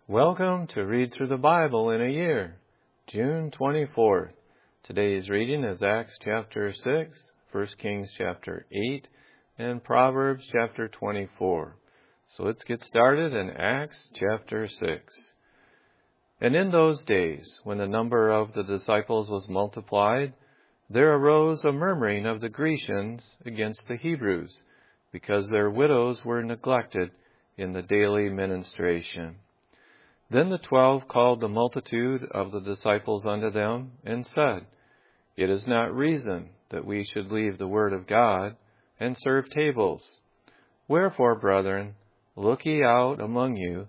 Welcome to Read Through the Bible in a Year, June 24th. Today's reading is Acts chapter 6, 1 Kings chapter 8, and Proverbs chapter 24. So let's get started in Acts chapter 6. And in those days, when the number of the disciples was multiplied, there arose a murmuring of the Grecians against the Hebrews, because their widows were neglected in the daily ministration. Then the 12 called the multitude of the disciples unto them, and said, It is not reason that we should leave the word of God, and serve tables. Wherefore, brethren, look ye out among you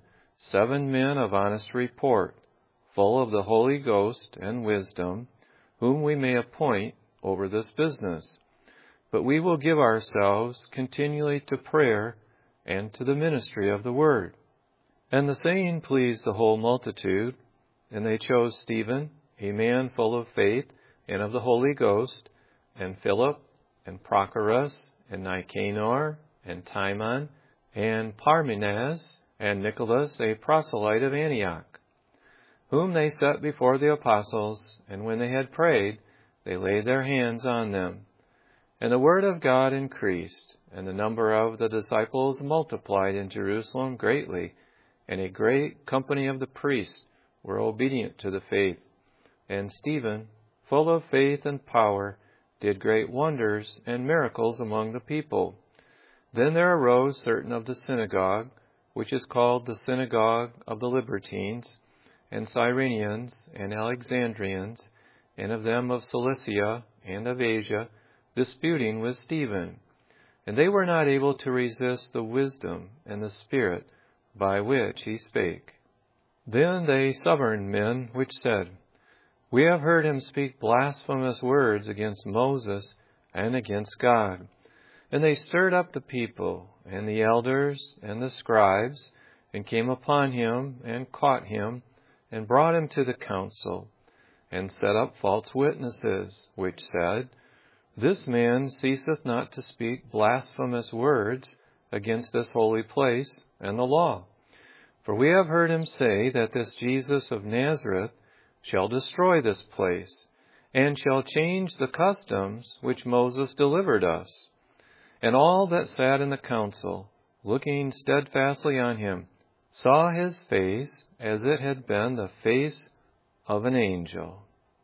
7 men of honest report, full of the Holy Ghost and wisdom, whom we may appoint over this business. But we will give ourselves continually to prayer and to the ministry of the word. And the saying pleased the whole multitude, and they chose Stephen, a man full of faith and of the Holy Ghost, and Philip, and Prochorus, and Nicanor, and Timon, and Parmenas, and Nicholas, a proselyte of Antioch, whom they set before the apostles, and when they had prayed, they laid their hands on them. And the word of God increased, and the number of the disciples multiplied in Jerusalem greatly, and a great company of the priests were obedient to the faith. And Stephen, full of faith and power, did great wonders and miracles among the people. Then there arose certain of the synagogue, which is called the synagogue of the Libertines, and Cyrenians, and Alexandrians, and of them of Cilicia and of Asia, disputing with Stephen. And they were not able to resist the wisdom and the spirit by which he spake. Then they sovereign men which said, We have heard him speak blasphemous words against Moses and against God. And they stirred up the people, and the elders, and the scribes, and came upon him, and caught him, and brought him to the council, and set up false witnesses, which said, This man ceaseth not to speak blasphemous words against this holy place and the law. For we have heard him say that this Jesus of Nazareth shall destroy this place, and shall change the customs which Moses delivered us. And all that sat in the council, looking steadfastly on him, saw his face as it had been the face of an angel.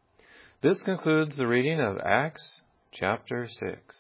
This concludes the reading of Acts chapter 6.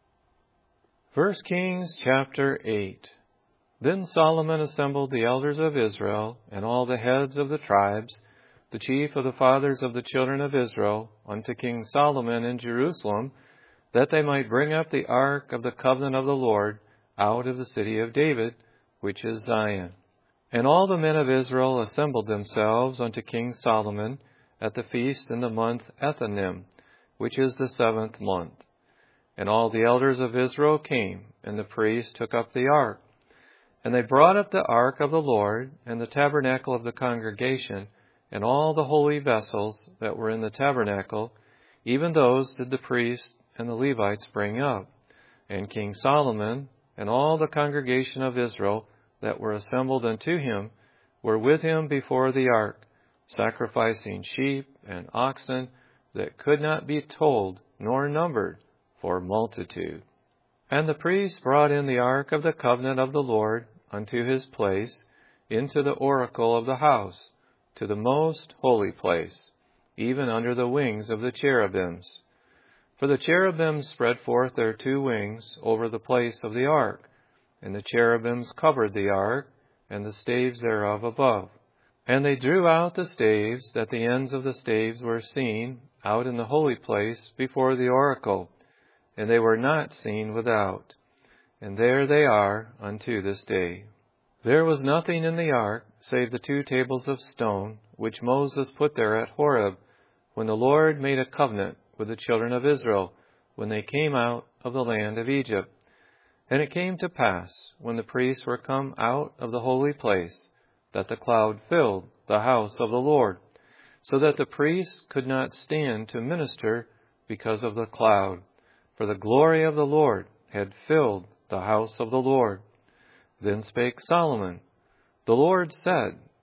1 Kings chapter 8. Then Solomon assembled the elders of Israel, and all the heads of the tribes, the chief of the fathers of the children of Israel, unto King Solomon in Jerusalem, that they might bring up the ark of the covenant of the Lord out of the city of David, which is Zion. And all the men of Israel assembled themselves unto King Solomon at the feast in the month Ethanim, which is the 7th month. And all the elders of Israel came, and the priests took up the ark. And they brought up the ark of the Lord, and the tabernacle of the congregation, and all the holy vessels that were in the tabernacle, even those did the priests and the Levites bring up. And King Solomon, and all the congregation of Israel that were assembled unto him, were with him before the ark, sacrificing sheep and oxen that could not be told nor numbered for multitude. And the priests brought in the ark of the covenant of the Lord unto his place, into the oracle of the house, to the most holy place, even under the wings of the cherubims. For the cherubims spread forth their 2 wings over the place of the ark, and the cherubims covered the ark, and the staves thereof above. And they drew out the staves, that the ends of the staves were seen out in the holy place before the oracle, and they were not seen without. And there they are unto this day. There was nothing in the ark, save the 2 tables of stone, which Moses put there at Horeb, when the Lord made a covenant with the children of Israel, when they came out of the land of Egypt. And it came to pass, when the priests were come out of the holy place, that the cloud filled the house of the Lord, so that the priests could not stand to minister because of the cloud. For the glory of the Lord had filled the house of the Lord. Then spake Solomon, The Lord said,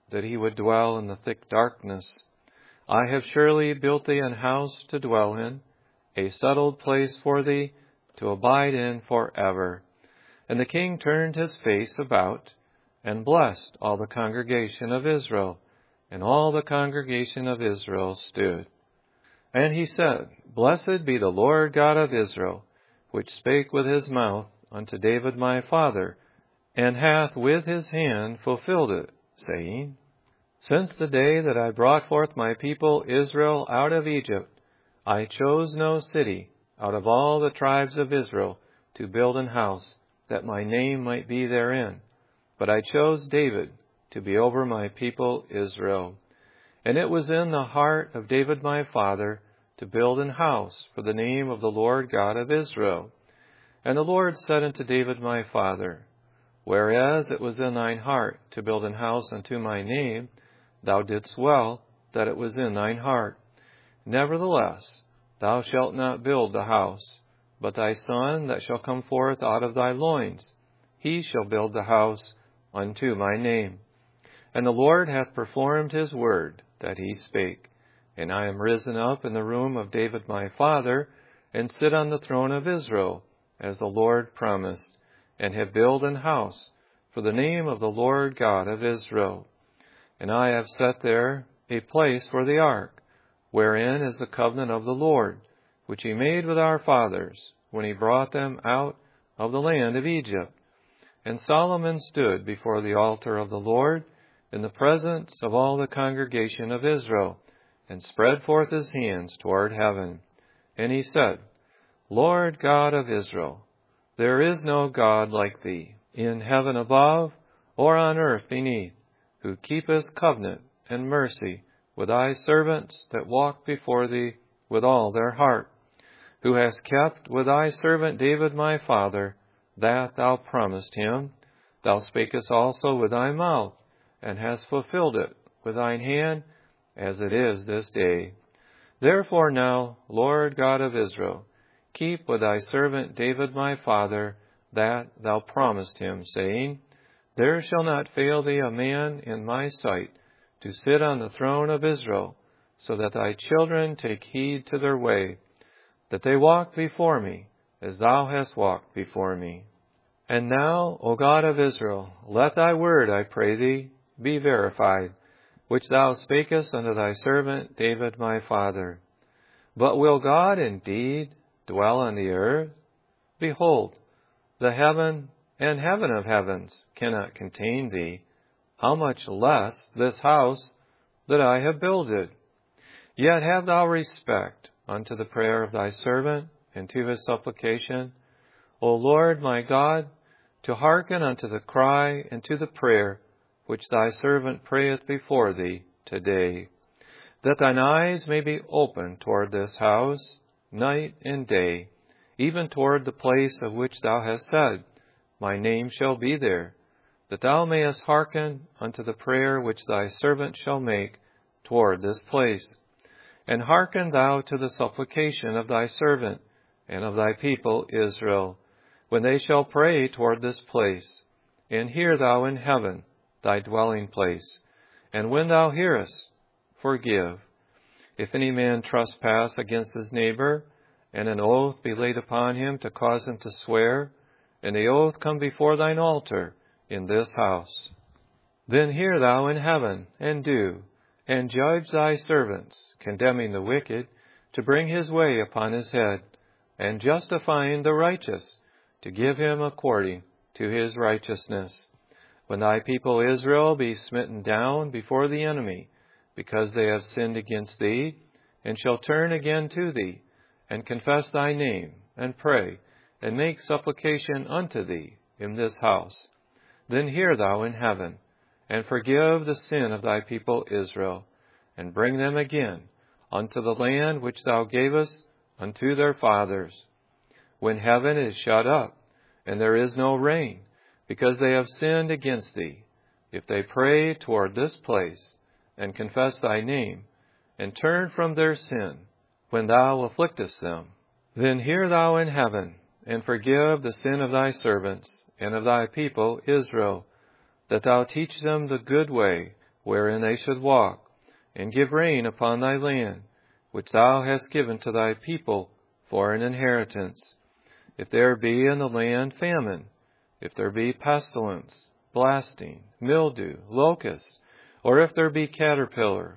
that he would dwell in the thick darkness. I have surely built thee an house to dwell in, a settled place for thee to abide in forever. And the king turned his face about, and blessed all the congregation of Israel. And all the congregation of Israel stood. And he said, Blessed be the Lord God of Israel, which spake with his mouth unto David my father, and hath with his hand fulfilled it, saying, Since the day that I brought forth my people Israel out of Egypt, I chose no city out of all the tribes of Israel to build an house, that my name might be therein. But I chose David to be over my people Israel. And it was in the heart of David my father to build an house for the name of the Lord God of Israel. And the Lord said unto David my father, Whereas it was in thine heart to build an house unto my name, thou didst well that it was in thine heart. Nevertheless, thou shalt not build the house, but thy son that shall come forth out of thy loins, he shall build the house unto my name. And the Lord hath performed his word that he spake. And I am risen up in the room of David my father, and sit on the throne of Israel, as the Lord promised, and have built an house for the name of the Lord God of Israel. And I have set there a place for the ark, wherein is the covenant of the Lord, which he made with our fathers, when he brought them out of the land of Egypt. And Solomon stood before the altar of the Lord, in the presence of all the congregation of Israel, and spread forth his hands toward heaven. And he said, Lord God of Israel, there is no God like thee, in heaven above, or on earth beneath, who keepeth covenant and mercy with thy servants that walk before thee with all their heart, who hast kept with thy servant David my father that thou promised him. Thou spakest also with thy mouth, and hast fulfilled it with thine hand, as it is this day. Therefore now, Lord God of Israel, keep with thy servant David my father that thou promised him, saying, There shall not fail thee a man in my sight to sit on the throne of Israel, so that thy children take heed to their way, that they walk before me, as thou hast walked before me. And now, O God of Israel, let thy word, I pray thee, be verified, which thou spakest unto thy servant David my father. But will God indeed dwell on the earth? Behold, the heaven and heaven of heavens cannot contain thee, how much less this house that I have builded? Yet have thou respect unto the prayer of thy servant, and to his supplication, O Lord my God, to hearken unto the cry and to the prayer which thy servant prayeth before thee today, that thine eyes may be open toward this house, night and day, even toward the place of which thou hast said, My name shall be there, that thou mayest hearken unto the prayer which thy servant shall make toward this place. And hearken thou to the supplication of thy servant and of thy people Israel, when they shall pray toward this place. And hear thou in heaven thy dwelling place. And when thou hearest, forgive. If any man trespass against his neighbor, and an oath be laid upon him to cause him to swear, and the oath come before thine altar in this house, then hear thou in heaven, and do, and judge thy servants, condemning the wicked, to bring his way upon his head, and justifying the righteous, to give him according to his righteousness. When thy people Israel be smitten down before the enemy, because they have sinned against thee, and shall turn again to thee, and confess thy name, and pray, and make supplication unto thee in this house, then hear thou in heaven, and forgive the sin of thy people Israel, and bring them again unto the land which thou gavest unto their fathers. When heaven is shut up, and there is no rain, because they have sinned against thee, if they pray toward this place, and confess thy name, and turn from their sin, when thou afflictest them, then hear thou in heaven, and forgive the sin of thy servants, and of thy people Israel, that thou teach them the good way wherein they should walk, and give rain upon thy land, which thou hast given to thy people for an inheritance. If there be in the land famine, if there be pestilence, blasting, mildew, locusts, or if there be caterpillar,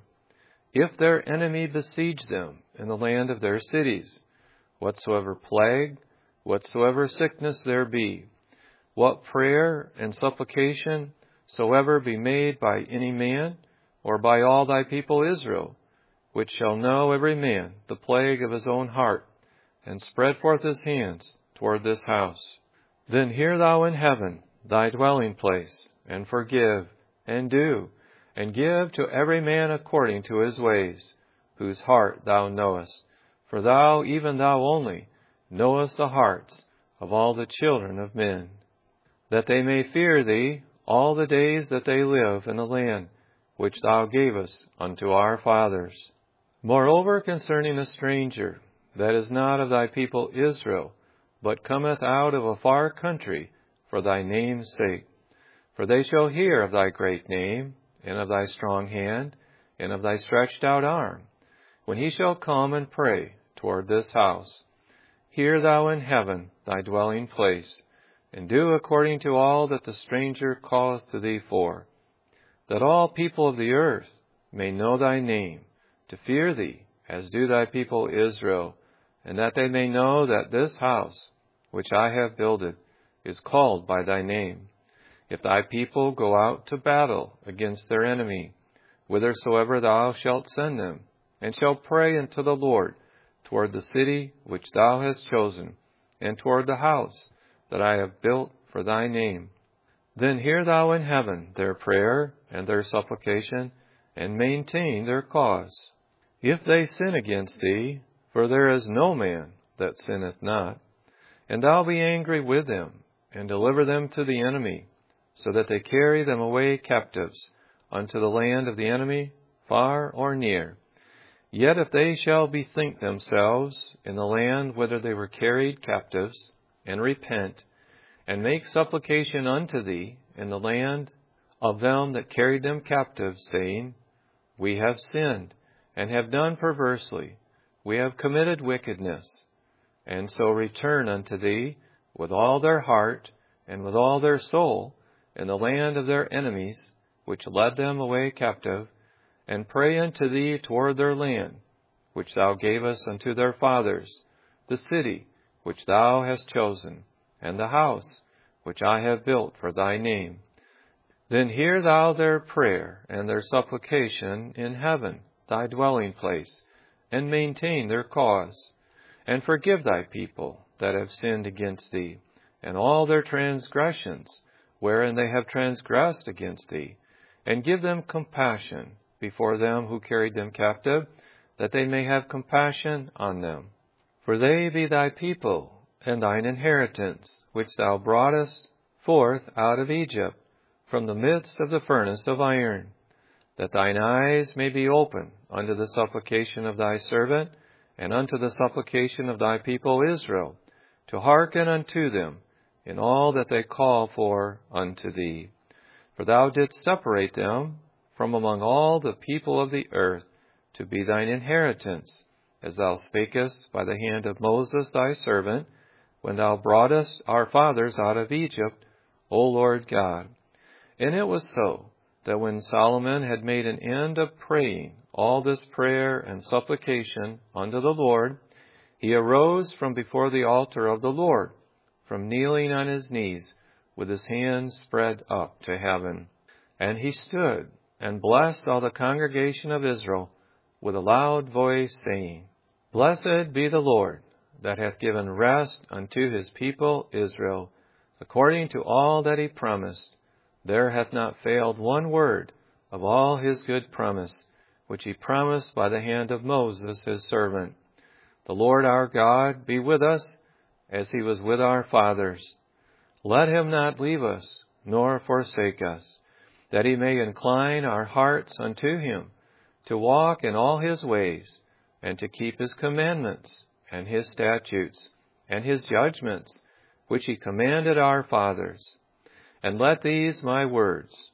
if their enemy besiege them in the land of their cities, whatsoever plague, whatsoever sickness there be, what prayer and supplication soever be made by any man, or by all thy people Israel, which shall know every man the plague of his own heart, and spread forth his hands toward this house. Then hear thou in heaven thy dwelling place, and forgive, and do, and give to every man according to his ways, whose heart thou knowest. For thou, even thou only, knowest the hearts of all the children of men. That they may fear thee all the days that they live in the land which thou gavest unto our fathers. Moreover, concerning a stranger that is not of thy people Israel, but cometh out of a far country for thy name's sake. For they shall hear of thy great name, and of thy strong hand, and of thy stretched out arm, when he shall come and pray toward this house. Hear thou in heaven thy dwelling place, and do according to all that the stranger calleth to thee for, that all people of the earth may know thy name, to fear thee, as do thy people Israel, and that they may know that this house, which I have builded, is called by thy name. If thy people go out to battle against their enemy, whithersoever thou shalt send them, and shall pray unto the Lord toward the city which thou hast chosen, and toward the house that I have built for thy name, then hear thou in heaven their prayer and their supplication, and maintain their cause. If they sin against thee, for there is no man that sinneth not, and thou be angry with them, and deliver them to the enemy, so that they carry them away captives unto the land of the enemy, far or near. Yet if they shall bethink themselves in the land whither they were carried captives, and repent, and make supplication unto thee in the land of them that carried them captives, saying, We have sinned, and have done perversely, we have committed wickedness, and so return unto thee with all their heart and with all their soul in the land of their enemies, which led them away captive, and pray unto thee toward their land, which thou gavest unto their fathers, the city which thou hast chosen, and the house which I have built for thy name. Then hear thou their prayer and their supplication in heaven, thy dwelling place, and maintain their cause, and forgive thy people that have sinned against thee, and all their transgressions, wherein they have transgressed against thee, and give them compassion before them who carried them captive, that they may have compassion on them. For they be thy people, and thine inheritance, which thou broughtest forth out of Egypt, from the midst of the furnace of iron, that thine eyes may be open unto the supplication of thy servant, and unto the supplication of thy people Israel, to hearken unto them in all that they call for unto thee. For thou didst separate them from among all the people of the earth, to be thine inheritance, as thou spakest by the hand of Moses thy servant, when thou broughtest our fathers out of Egypt, O Lord God. And it was so, that when Solomon had made an end of praying all this prayer and supplication unto the Lord, he arose from before the altar of the Lord, from kneeling on his knees, with his hands spread up to heaven. And he stood and blessed all the congregation of Israel with a loud voice, saying, Blessed be the Lord, that hath given rest unto his people Israel, according to all that he promised. There hath not failed one word of all his good promise, which he promised by the hand of Moses his servant. The Lord our God be with us, as he was with our fathers. Let him not leave us, nor forsake us, that he may incline our hearts unto him, to walk in all his ways, and to keep his commandments, and his statutes, and his judgments, which he commanded our fathers. And let these my words,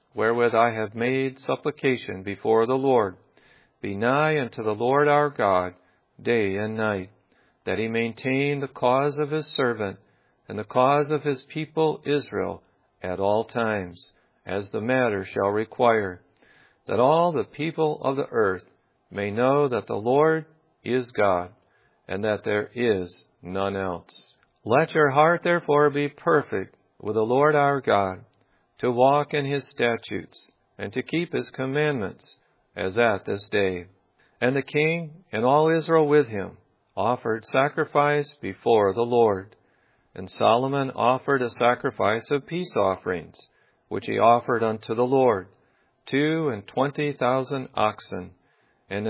wherewith I have made supplication before the Lord, be nigh unto the Lord our God day and night, that he maintain the cause of his servant and the cause of his people Israel at all times, as the matter shall require, that all the people of the earth may know that the Lord is God, and that there is none else. Let your heart therefore be perfect with the Lord our God, to walk in his statutes, and to keep his commandments, as at this day. And the king and all Israel with him offered sacrifice before the Lord. And Solomon offered a sacrifice of peace offerings, which he offered unto the Lord, 22,000 oxen, and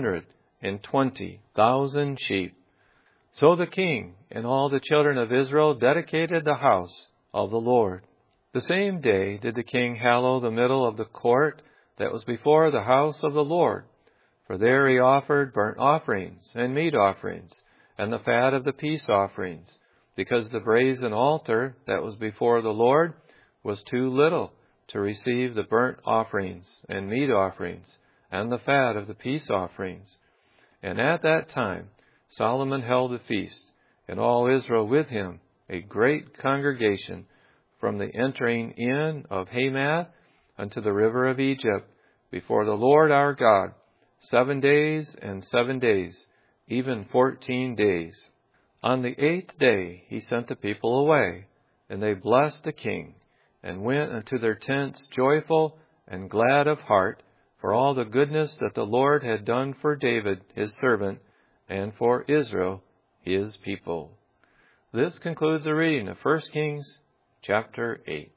120,000 sheep. So the king and all the children of Israel dedicated the house of the Lord. The same day did the king hallow the middle of the court that was before the house of the Lord, for there he offered burnt offerings and meat offerings, and the fat of the peace offerings, because the brazen altar that was before the Lord was too little to receive the burnt offerings and meat offerings, and the fat of the peace offerings. And at that time Solomon held a feast, and all Israel with him, a great congregation, from the entering in of Hamath unto the river of Egypt, before the Lord our God, 7 days and 7 days, even 14 days. On the 8th day he sent the people away, and they blessed the king, and went unto their tents joyful and glad of heart, for all the goodness that the Lord had done for David his servant, and for Israel his people. This concludes the reading of 1 Kings chapter 8.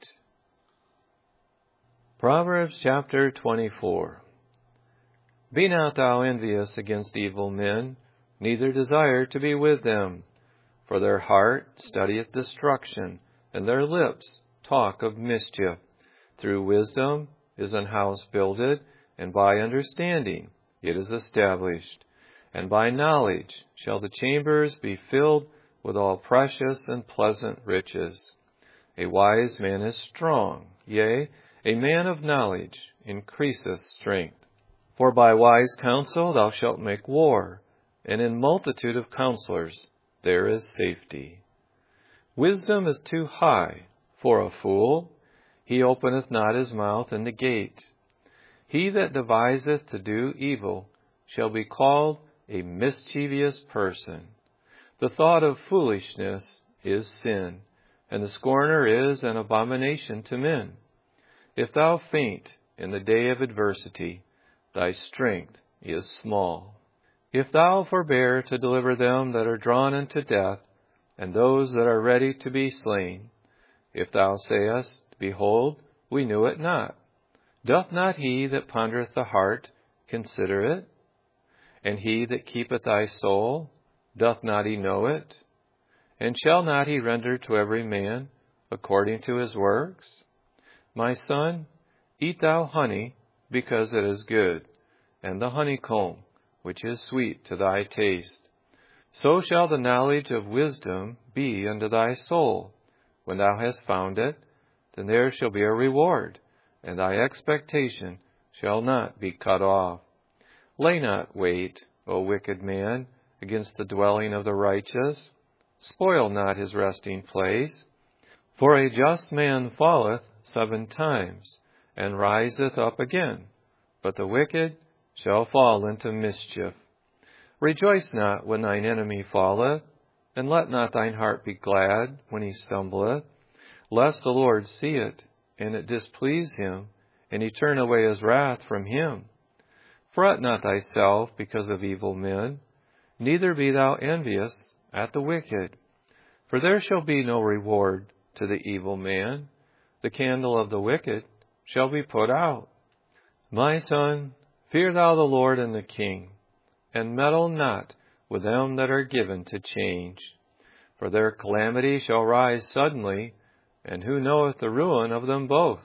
Proverbs chapter 24. Be not thou envious against evil men, neither desire to be with them. For their heart studieth destruction, and their lips talk of mischief. Through wisdom is an house builded, and by understanding it is established. And by knowledge shall the chambers be filled with all precious and pleasant riches. A wise man is strong, yea, a man of knowledge increaseth strength. For by wise counsel thou shalt make war, and in multitude of counselors there is safety. Wisdom is too high for a fool, he openeth not his mouth in the gate. He that deviseth to do evil shall be called a mischievous person. The thought of foolishness is sin, and the scorner is an abomination to men. If thou faint in the day of adversity, thy strength is small. If thou forbear to deliver them that are drawn unto death, and those that are ready to be slain, if thou sayest, Behold, we knew it not, doth not he that pondereth the heart consider it? And he that keepeth thy soul, doth not he know it? And shall not he render to every man according to his works? My son, eat thou honey, because it is good, and the honeycomb, which is sweet to thy taste. So shall the knowledge of wisdom be unto thy soul. When thou hast found it, then there shall be a reward, and thy expectation shall not be cut off. Lay not wait, O wicked man, against the dwelling of the righteous. Spoil not his resting place. For a just man falleth 7 times, and riseth up again, but the wicked shall fall into mischief. Rejoice not when thine enemy falleth, and let not thine heart be glad when he stumbleth, lest the Lord see it, and it displease him, and he turn away his wrath from him. Fret not thyself because of evil men, neither be thou envious at the wicked. For there shall be no reward to the evil man. The candle of the wicked shall be put out. My son, fear thou the Lord and the king, and meddle not with them that are given to change. For their calamity shall rise suddenly, and who knoweth the ruin of them both?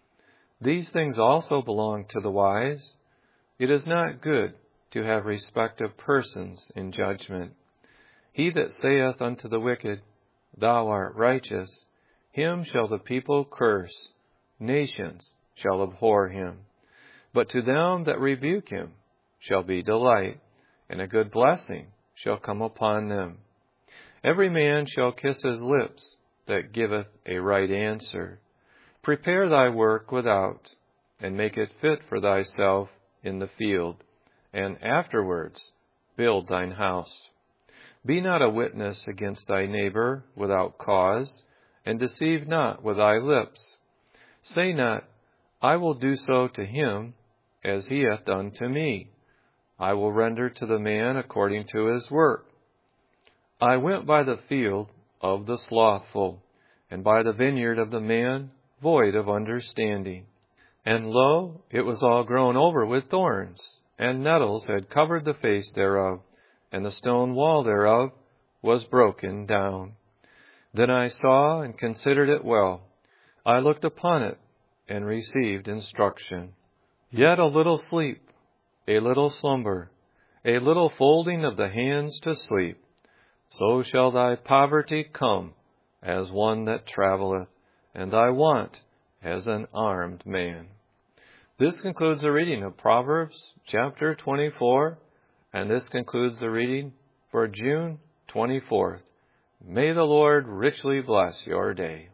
These things also belong to the wise. It is not good to have respect of persons in judgment. He that saith unto the wicked, Thou art righteous, him shall the people curse. Nations shall abhor him. But to them that rebuke him shall be delight, and a good blessing shall come upon them. Every man shall kiss his lips that giveth a right answer. Prepare thy work without, and make it fit for thyself in the field, and afterwards build thine house. Be not a witness against thy neighbor without cause, and deceive not with thy lips. Say not, I will do so to him as he hath done to me. I will render to the man according to his work. I went by the field of the slothful, and by the vineyard of the man void of understanding. And lo, it was all grown over with thorns, and nettles had covered the face thereof, and the stone wall thereof was broken down. Then I saw and considered it well. I looked upon it, and received instruction. Yet a little sleep, a little slumber, a little folding of the hands to sleep. So shall thy poverty come as one that travelleth, and thy want as an armed man. This concludes the reading of Proverbs chapter 24, and this concludes the reading for June 24th. May the Lord richly bless your day.